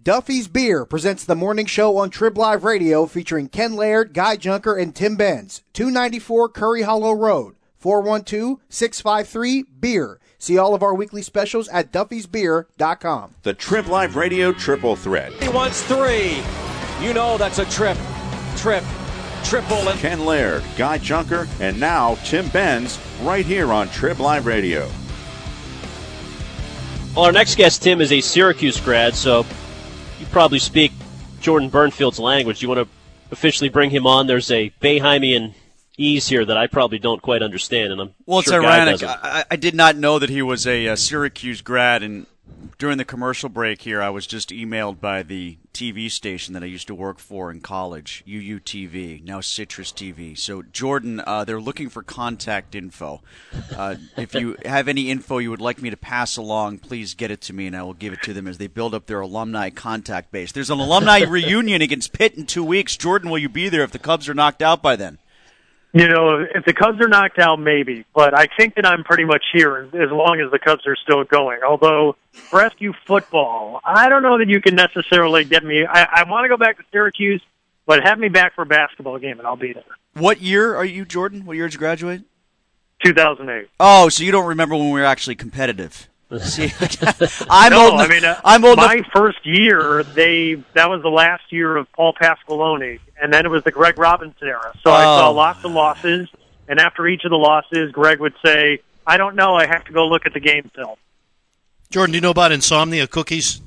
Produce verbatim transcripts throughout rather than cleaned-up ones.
Duffy's Beer presents the morning show on Trib Live Radio featuring Ken Laird, Guy Junker, and Tim Benz. two ninety-four Curry Hollow Road, four one two, six five three, beer. See all of our weekly specials at duffys beer dot com. The Trib Live Radio Triple Threat. He wants three. You know that's a trip. Trip. Triple. And Ken Laird, Guy Junker, and now Tim Benz right here on Trib Live Radio. Well, our next guest, Tim, is a Syracuse grad, so you probably speak Jordan Burnfield's language. You want to officially bring him on? There's a Bayheimian ease here that I probably don't quite understand, and I'm well, sure it's Guy ironic. doesn't. I, I did not know that he was a, a Syracuse grad, and during the commercial break here, I was just emailed by the T V station that I used to work for in college, U U T V, now Citrus T V. So, Jordan, uh, they're looking for contact info. Uh, if you have any info you would like me to pass along, please get it to me, and I will give it to them as they build up their alumni contact base. There's an alumni reunion against Pitt in two weeks. Jordan, will you be there if the Cubs are knocked out by then? You know, if the Cubs are knocked out, maybe. But I think that I'm pretty much here as long as the Cubs are still going. Although, for S U football, I don't know that you can necessarily get me. I, I want to go back to Syracuse, but have me back for a basketball game, and I'll be there. What year are you, Jordan? What year did you graduate? two thousand eight. Oh, so you don't remember when we were actually competitive. See, I'm no, old enough. I mean, uh, I'm old my enough. first year, they that was the last year of Paul Pasqualoni, and then it was the Greg Robinson era. So Oh. I saw lots of losses, and after each of the losses, Greg would say, I don't know, I have to go look at the game film. Jordan, do you know about insomnia cookies?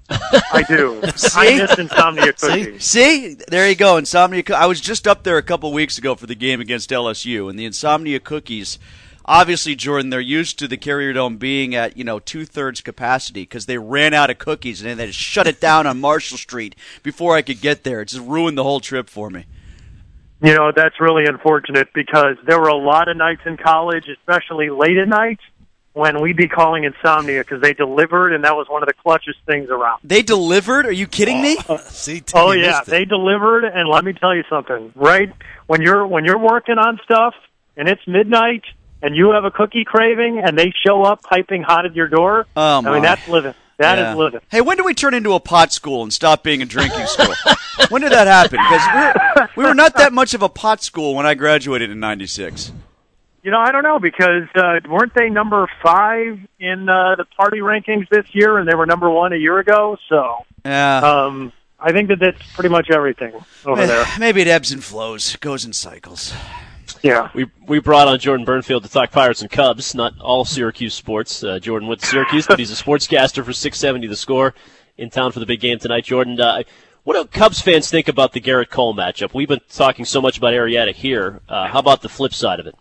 I do. I miss insomnia cookies. See, there you go. Insomnia. I was just up there a couple weeks ago for the game against L S U, and the insomnia cookies. Obviously, Jordan, they're used to the Carrier Dome being at, you know, two-thirds capacity because they ran out of cookies and they just shut it down on Marshall Street before I could get there. It just ruined the whole trip for me. You know, that's really unfortunate because there were a lot of nights in college, especially late at night, when we'd be calling insomnia because they delivered, and that was one of the clutchest things around. They delivered? Are you kidding me? Oh, See, Tim, Oh you yeah, missed it. they delivered, and let me tell you something. Right when you're when you're working on stuff and it's midnight and you have a cookie craving, and they show up piping hot at your door. Oh, I my. mean, that's living. That Yeah. is living. Hey, when did we turn into a pot school and stop being a drinking school? When did that happen? Because we were not that much of a pot school when I graduated in ninety-six. You know, I don't know because uh, weren't they number five in uh, the party rankings this year, and they were number one a year ago? So, Yeah. um, I think that that's pretty much everything over there. Maybe it ebbs and flows, goes in cycles. Yeah. We we brought on Jordan Burnfield to talk Pirates and Cubs, not all Syracuse sports. Uh, Jordan went to Syracuse, but he's a sportscaster for six seventy The Score, in town for the big game tonight. Jordan, uh, what do Cubs fans think about the Garrett Cole matchup? We've been talking so much about Arrieta here. Uh, how about the flip side of it?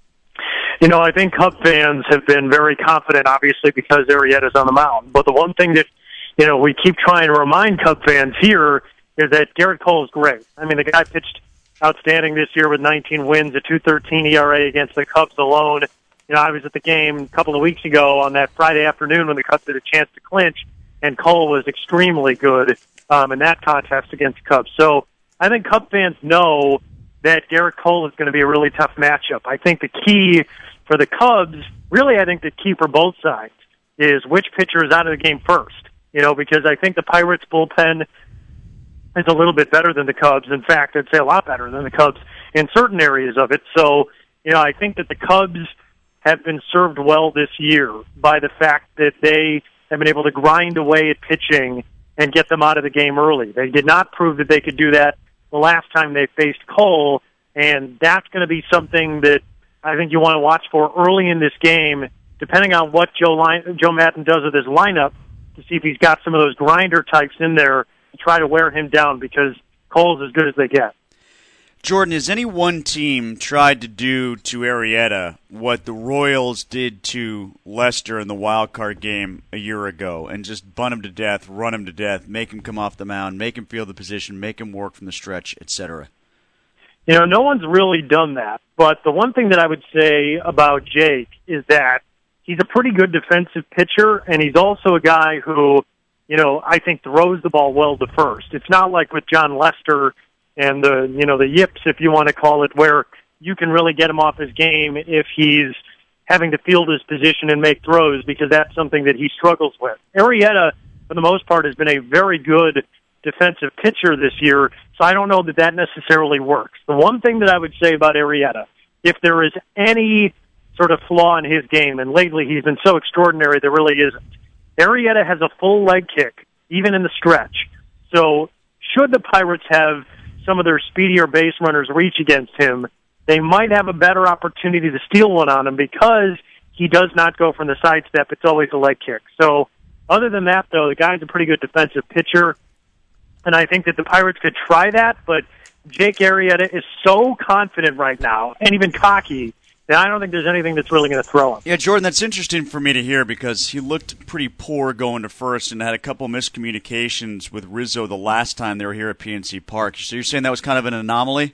You know, I think Cub fans have been very confident, obviously, because Arrieta's on the mound. But the one thing that, you know, we keep trying to remind Cub fans here is that Garrett Cole is great. I mean, the guy pitched outstanding this year with nineteen wins, a two thirteen E R A against the Cubs alone. You know, I was at the game a couple of weeks ago on that Friday afternoon when the Cubs had a chance to clinch, and Cole was extremely good um, in that contest against the Cubs. So I think Cub fans know that Garrett Cole is going to be a really tough matchup. I think the key for the Cubs, really I think the key for both sides, is which pitcher is out of the game first. You know, because I think the Pirates bullpen is a little bit better than the Cubs. In fact, I'd say a lot better than the Cubs in certain areas of it. So, you know, I think that the Cubs have been served well this year by the fact that they have been able to grind away at pitching and get them out of the game early. They did not prove that they could do that the last time they faced Cole, and that's going to be something that I think you want to watch for early in this game, depending on what Joe Line- Joe Madden does with his lineup, to see if he's got some of those grinder types in there to try to wear him down, because Cole's as good as they get. Jordan, has any one team tried to do to Arrieta what the Royals did to Leicester in the wild card game a year ago and just bunt him to death, run him to death, make him come off the mound, make him feel the position, make him work from the stretch, et cetera? You know, no one's really done that. But the one thing that I would say about Jake is that he's a pretty good defensive pitcher, and he's also a guy who, you know, I think throws the ball well to first. It's not like with John Lester and the, you know, the yips, if you want to call it, where you can really get him off his game if he's having to field his position and make throws, because that's something that he struggles with. Arrieta for the most part, has been a very good defensive pitcher this year, so I don't know that that necessarily works. The one thing that I would say about Arrieta, if there is any sort of flaw in his game, and lately he's been so extraordinary, there really isn't. Arrieta has a full leg kick, even in the stretch. So should the Pirates have some of their speedier base runners reach against him, they might have a better opportunity to steal one on him because he does not go from the sidestep. It's always a leg kick. So other than that, though, the guy's a pretty good defensive pitcher, and I think that the Pirates could try that, but Jake Arrieta is so confident right now, and even cocky, that I don't think there's anything that's really going to throw him. Yeah, Jordan, that's interesting for me to hear because he looked pretty poor going to first and had a couple miscommunications with Rizzo the last time they were here at P N C Park. So you're saying that was kind of an anomaly?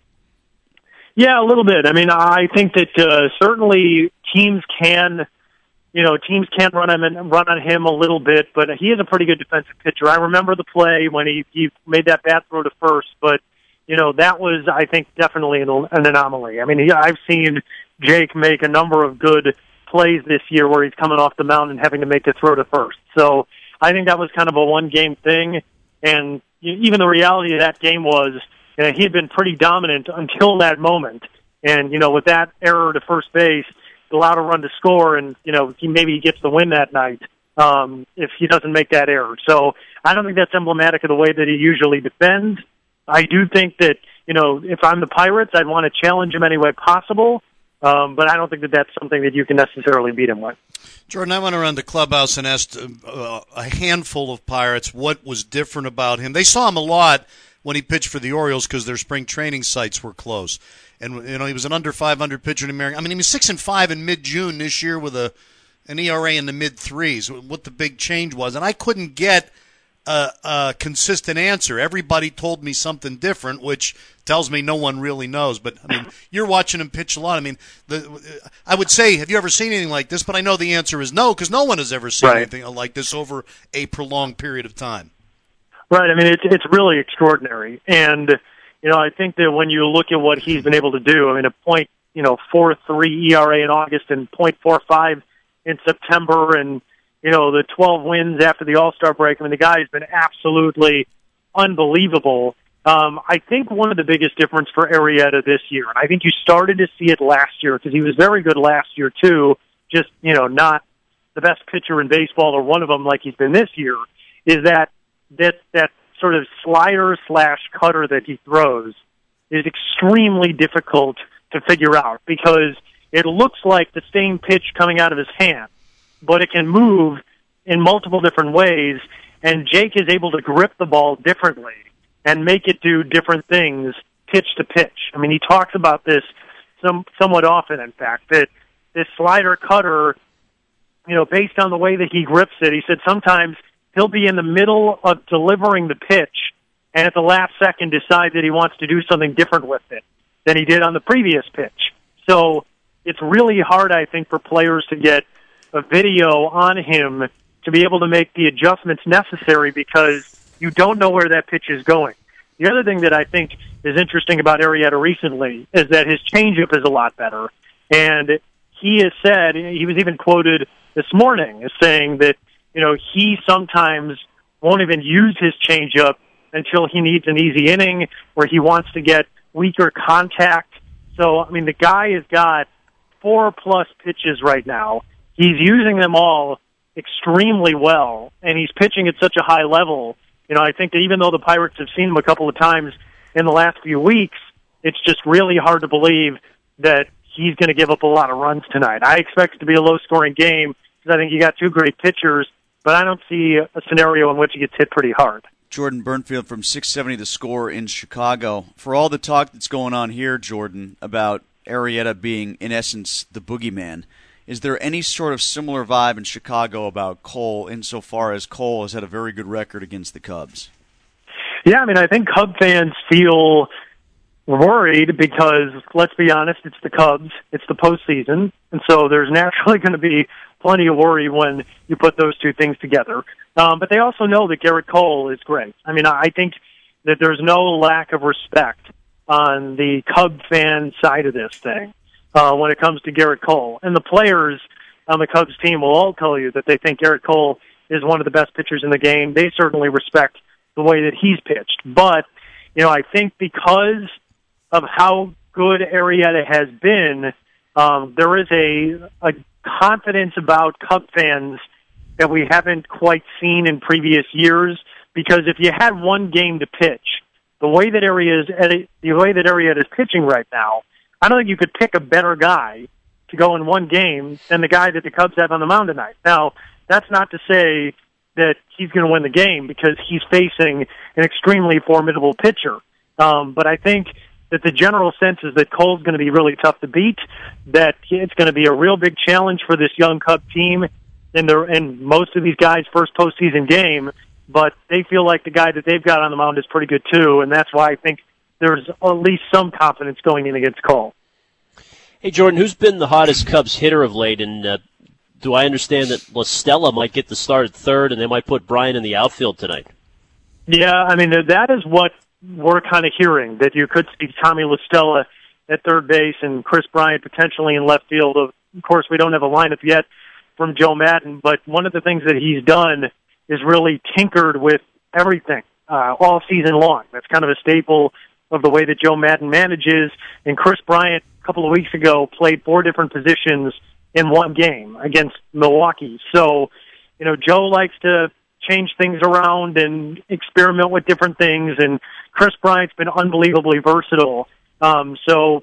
Yeah, a little bit. I mean, I think that uh, certainly teams can, you know, teams can run him and run on him a little bit, but he is a pretty good defensive pitcher. I remember the play when he, he made that bat throw to first, but you know, that was, I think, definitely an, an anomaly. I mean, he, I've seen Jake make a number of good plays this year where he's coming off the mound and having to make a throw to first. So I think that was kind of a one-game thing. And even the reality of that game was, you know, he had been pretty dominant until that moment. And, you know, with that error to first base, allowed a run to score, and, you know, he maybe gets the win that night um, if he doesn't make that error. So I don't think that's emblematic of the way that he usually defends. I do think that, you know, if I'm the Pirates, I'd want to challenge him any way possible, um, but I don't think that that's something that you can necessarily beat him with. Jordan, I went around the clubhouse and asked uh, a handful of Pirates what was different about him. They saw him a lot when he pitched for the Orioles because their spring training sites were closed. And, you know, he was an under five hundred pitcher in America. I mean, he was six and five in mid-June this year with a an E R A in the mid-threes, what the big change was. And I couldn't get A, a consistent answer. Everybody told me something different, which tells me no one really knows. But I mean, you're watching him pitch a lot. I mean, the, I would say, have you ever seen anything like this? But I know the answer is no, because no one has ever seen right. anything like this over a prolonged period of time. Right. I mean, it's it's really extraordinary, and you know, I think that when you look at what he's been able to do, I mean, a point, you know, four three E R A in August and point four five in September, and you know, the twelve wins after the All-Star break. I mean, the guy has been absolutely unbelievable. Um, I think one of the biggest difference for Arrieta this year, and I think you started to see it last year because he was very good last year too, just, you know, not the best pitcher in baseball or one of them like he's been this year, is that that, that sort of slider slash cutter that he throws is extremely difficult to figure out because it looks like the same pitch coming out of his hand, but it can move in multiple different ways, and Jake is able to grip the ball differently and make it do different things pitch to pitch. I mean, he talks about this some somewhat often, in fact, that this slider cutter, you know, based on the way that he grips it, he said sometimes he'll be in the middle of delivering the pitch and at the last second decide that he wants to do something different with it than he did on the previous pitch. So it's really hard, I think, for players to get a video on him to be able to make the adjustments necessary because you don't know where that pitch is going. The other thing that I think is interesting about Arrieta recently is that his changeup is a lot better. And he has said, he was even quoted this morning as saying that, you know, he sometimes won't even use his changeup until he needs an easy inning where he wants to get weaker contact. So, I mean, the guy has got four-plus pitches right now. He's using them all extremely well, and he's pitching at such a high level. You know, I think that even though the Pirates have seen him a couple of times in the last few weeks, it's just really hard to believe that he's going to give up a lot of runs tonight. I expect it to be a low-scoring game because I think you got two great pitchers, but I don't see a scenario in which he gets hit pretty hard. Jordan Burnfield from six seventy The Score in Chicago. For all the talk that's going on here, Jordan, about Arrieta being, in essence, the boogeyman, is there any sort of similar vibe in Chicago about Cole insofar as Cole has had a very good record against the Cubs? Yeah, I mean, I think Cub fans feel worried because, let's be honest, it's the Cubs, it's the postseason, and so there's naturally going to be plenty of worry when you put those two things together. Um, but they also know that Gerrit Cole is great. I mean, I think that there's no lack of respect on the Cub fan side of this thing uh, when it comes to Gerrit Cole. And the players on the Cubs team will all tell you that they think Gerrit Cole is one of the best pitchers in the game. They certainly respect the way that he's pitched. But, you know, I think because of how good Arrieta has been, um, there is a, a confidence about Cub fans that we haven't quite seen in previous years. Because if you had one game to pitch, the way that Arrieta the way that Arrieta is pitching right now, I don't think you could pick a better guy to go in one game than the guy that the Cubs have on the mound tonight. Now, that's not to say that he's going to win the game because he's facing an extremely formidable pitcher. Um, but I think that the general sense is that Cole's going to be really tough to beat, that it's going to be a real big challenge for this young Cub team in, their, in most of these guys' first postseason game, but they feel like the guy that they've got on the mound is pretty good too, and that's why I think there's at least some confidence going in against Cole. Hey, Jordan, who's been the hottest Cubs hitter of late, and uh, do I understand that La Stella might get the start at third, and they might put Bryant in the outfield tonight? Yeah, I mean, that is what we're kind of hearing, that you could see Tommy La Stella at third base and Chris Bryant potentially in left field. Of course, we don't have a lineup yet from Joe Maddon, but one of the things that he's done is really tinkered with everything uh, all season long. That's kind of a staple of the way that Joe Maddon manages. And Chris Bryant, a couple of weeks ago, played four different positions in one game against Milwaukee. So, you know, Joe likes to change things around and experiment with different things, and Chris Bryant's been unbelievably versatile. Um, so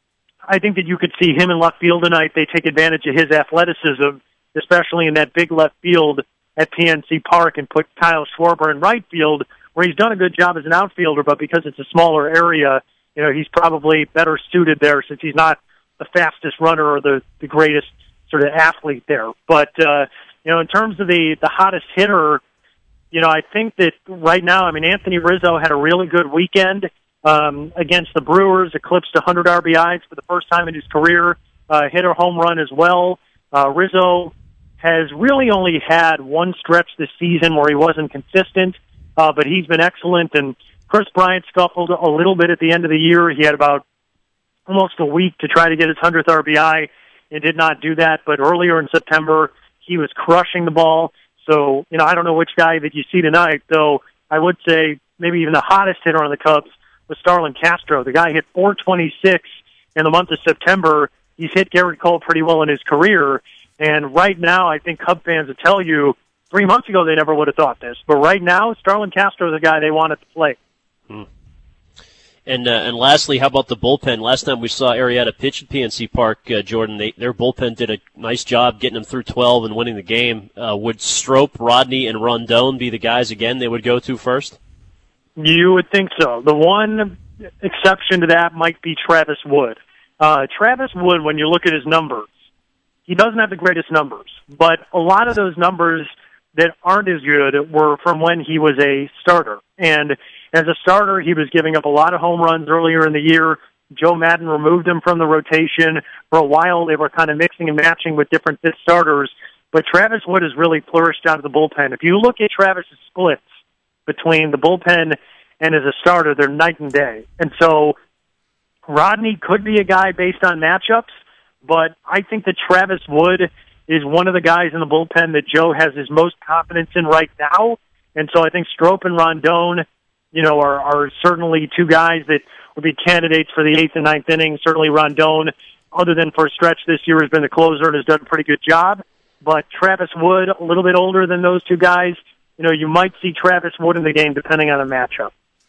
I think that you could see him in left field tonight. They take advantage of his athleticism, especially in that big left field at P N C Park, and put Kyle Schwarber in right field, where he's done a good job as an outfielder, but because it's a smaller area, you know, he's probably better suited there since he's not the fastest runner or the, the greatest sort of athlete there. But, uh, you know, in terms of the, the hottest hitter, you know, I think that right now, I mean, Anthony Rizzo had a really good weekend um, against the Brewers, eclipsed one hundred R B Is for the first time in his career, uh, hit a home run as well. Uh, Rizzo has really only had one stretch this season where he wasn't consistent, uh, but he's been excellent. And Chris Bryant scuffled a little bit at the end of the year. He had about almost a week to try to get his one hundredth R B I and did not do that. But earlier in September, he was crushing the ball. So, you know, I don't know which guy that you see tonight, though I would say maybe even the hottest hitter on the Cubs was Starlin Castro. The guy hit four twenty-six in the month of September. He's hit Garrett Cole pretty well in his career. And right now, I think Cub fans will tell you, three months ago they never would have thought this. But right now, Starlin Castro is the guy they wanted to play. Hmm. And uh, and lastly, how about the bullpen? Last time we saw Arrieta pitch at P N C Park, uh, Jordan, they, their bullpen did a nice job getting them through twelve and winning the game. Uh, would Strop, Rodney, and Rondon be the guys again they would go to first? You would think so. The one exception to that might be Travis Wood. Uh, Travis Wood, when you look at his numbers, he doesn't have the greatest numbers, but a lot of those numbers that aren't as good were from when he was a starter. And as a starter, he was giving up a lot of home runs earlier in the year. Joe Maddon removed him from the rotation. For a while, they were kind of mixing and matching with different fifth starters. But Travis Wood has really flourished out of the bullpen. If you look at Travis's splits between the bullpen and as a starter, they're night and day. And so Rodney could be a guy based on matchups, but I think that Travis Wood is one of the guys in the bullpen that Joe has his most confidence in right now. And so I think Strop and Rondon, you know, are, are certainly two guys that would be candidates for the eighth and ninth inning. Certainly Rondon, other than for a stretch this year, has been the closer and has done a pretty good job. But Travis Wood, a little bit older than those two guys, you know, you might see Travis Wood in the game depending on a matchup.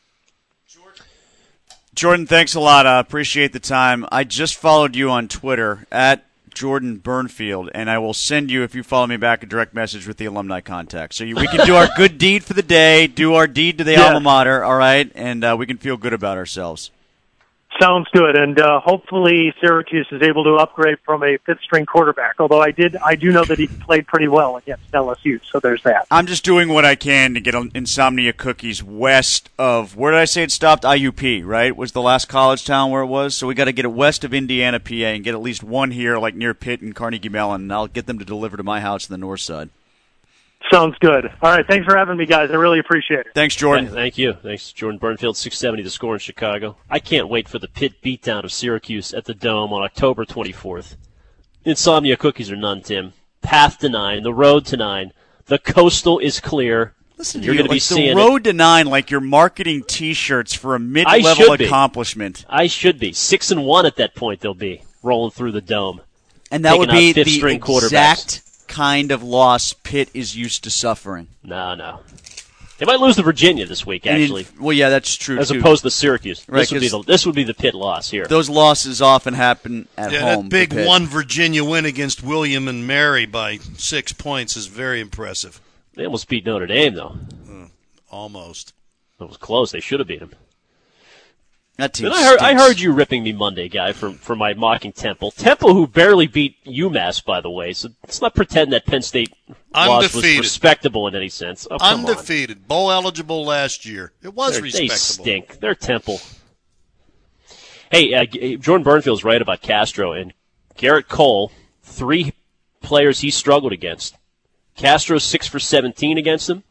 Jordan, thanks a lot. I uh, appreciate the time. I just followed you on Twitter at Jordan Burnfield, and I will send you, if you follow me back, a direct message with the alumni contact. So you, we can do our good deed for the day, do our deed to the yeah. alma mater, all right, and uh, we can feel good about ourselves. Sounds good, and uh, hopefully Syracuse is able to upgrade from a fifth-string quarterback, although I did, I do know that he played pretty well against L S U, so there's that. I'm just doing what I can to get Insomnia Cookies west of, where did I say it stopped? I U P, right? Was the last college town where it was? So we got to get it west of Indiana, P A, and get at least one here, like near Pitt and Carnegie Mellon, and I'll get them to deliver to my house on the north side. Sounds good. All right, thanks for having me, guys. I really appreciate it. Thanks, Jordan. Yeah, thank you. Thanks, Jordan Burnfield, six seventy The Score in Chicago. I can't wait for the Pitt beatdown of Syracuse at the Dome on October twenty-fourth. Insomnia Cookies are none, Tim. Path to nine, the road to nine. The Coastal is clear. Listen to You're you, going to be like seeing the road it. to nine, like you're marketing T-shirts for a I mid-level should be. accomplishment. I should be. Six and one at that point they'll be, rolling through the dome. And that Taking would out be the fifth-string quarterbacks. exact kind of loss Pitt is used to suffering. No, no. They might lose to Virginia this week, And in- actually, well, yeah, that's true, as too. opposed to Syracuse. Right, this would be 'cause the this would be the Pitt loss here. Those losses often happen at Yeah, home. that big for Pitt. one Virginia win against William and Mary by six points is very impressive. They almost beat Notre Dame, though. Almost. It was close. They should have beat them. That team And I heard, I stinks. heard you ripping me Monday, guy, for, for my mocking Temple. Temple, who barely beat UMass, by the way. So let's not pretend that Penn State loss was Undefeated. respectable in any sense. Oh, come on. Undefeated. Bowl eligible last year. It was They're- They respectable. stink. They're Temple. Hey, uh, G- Jordan Burnfield's right about Castro. And Garrett Cole, three players he struggled against. Castro, six for seventeen against him.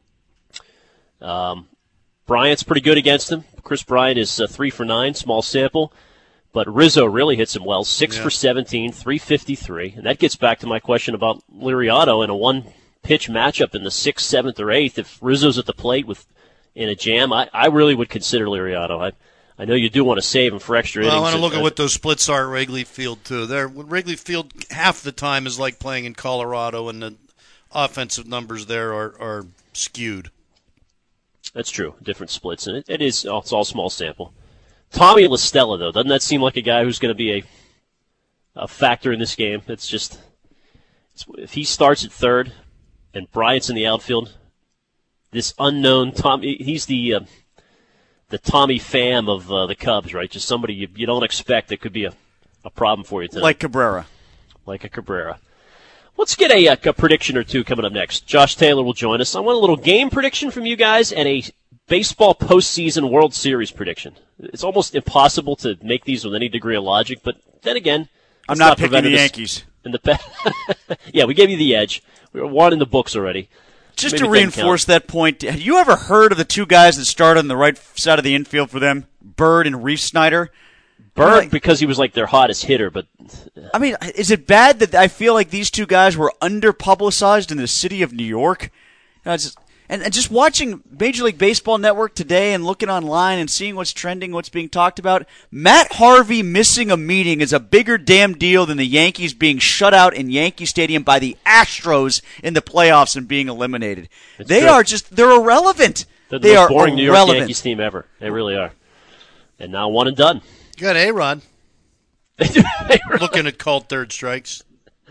Um, Bryant's pretty good against him. Chris Bryant is uh, three for nine, small sample. But Rizzo really hits him well, six Yeah. for seventeen, three fifty-three. And that gets back to my question about Liriano in a one-pitch matchup in the sixth, seventh, or eighth. If Rizzo's at the plate with in a jam, I, I really would consider Liriano. I, I know you do want to save him for extra Well, I innings. want to look uh, at what those splits are at Wrigley Field, too. They're, Wrigley Field, half the time, is like playing in Colorado, and the offensive numbers there are, are skewed. That's true. Different splits, and it, it is. Oh, it's all small sample. Tommy LaStella, though, doesn't that seem like a guy who's going to be a a factor in this game? It's just it's, if he starts at third and Bryant's in the outfield, this unknown Tommy. He's the uh, the Tommy Pham of uh, the Cubs, right? Just somebody you, you don't expect that could be a, a problem for you tonight, Like Cabrera. like a Cabrera. Let's get a, a prediction or two coming up next. Josh Taylor will join us. I want a little game prediction from you guys and a baseball postseason World Series prediction. It's almost impossible to make these with any degree of logic, but then again, I'm it's not picking prevented the us Yankees. In the pa- yeah, we gave you the edge. We were one in the books already. Just Maybe to it doesn't reinforce count. that point, have you ever heard of the two guys that started on the right side of the infield for them? Bird and Reese Snyder? Bird, Like- because he was like their hottest hitter, but I mean, is it bad that I feel like these two guys were under-publicized in the city of New York? You know, it's just- and, and just watching Major League Baseball Network today and looking online and seeing what's trending, what's being talked about, Matt Harvey missing a meeting is a bigger damn deal than the Yankees being shut out in Yankee Stadium by the Astros in the playoffs and being eliminated. It's they true. are just, they're irrelevant. they're the they most are boring New York irrelevant. Yankees team ever. They really are. And now one and done. Good, A-Rod. Looking at called third strikes.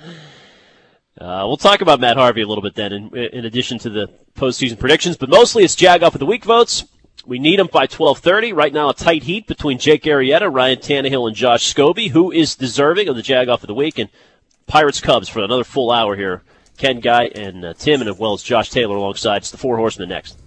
Uh, we'll talk about Matt Harvey a little bit then, in, in addition to the postseason predictions. But mostly it's Jag-Off of the Week votes. We need them by twelve thirty. Right now a tight heat between Jake Arrieta, Ryan Tannehill, and Josh Scobie. Who is deserving of the Jag-Off of the Week? And Pirates-Cubs for another full hour here. Ken Guy and uh, Tim, and as well as Josh Taylor alongside. It's the Four Horsemen next.